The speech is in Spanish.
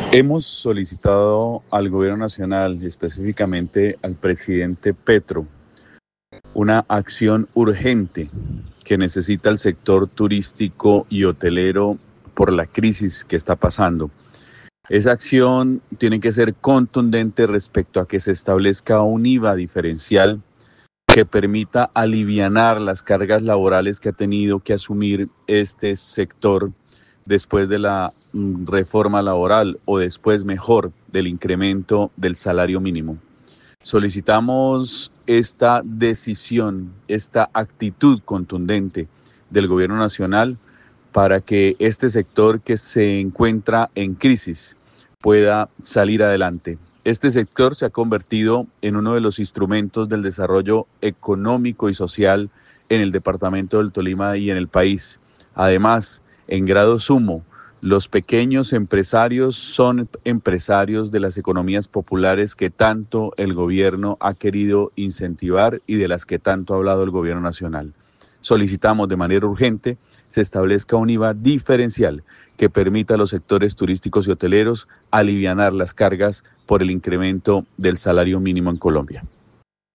Hemos solicitado al gobierno nacional, específicamente al presidente Petro, una acción urgente que necesita el sector turístico y hotelero por la crisis que está pasando. Esa acción tiene que ser contundente respecto a que se establezca un IVA diferencial que permita alivianar las cargas laborales que ha tenido que asumir este sector después de la reforma laboral o después, mejor, del incremento del salario mínimo. Solicitamos esta decisión, esta actitud contundente del gobierno nacional para que este sector que se encuentra en crisis pueda salir adelante. Este sector se ha convertido en uno de los instrumentos del desarrollo económico y social en el departamento del Tolima y en el país. Además, en grado sumo, los pequeños empresarios son empresarios de las economías populares que tanto el gobierno ha querido incentivar y de las que tanto ha hablado el gobierno nacional. Solicitamos de manera urgente se establezca un IVA diferencial que permita a los sectores turísticos y hoteleros alivianar las cargas por el incremento del salario mínimo en Colombia.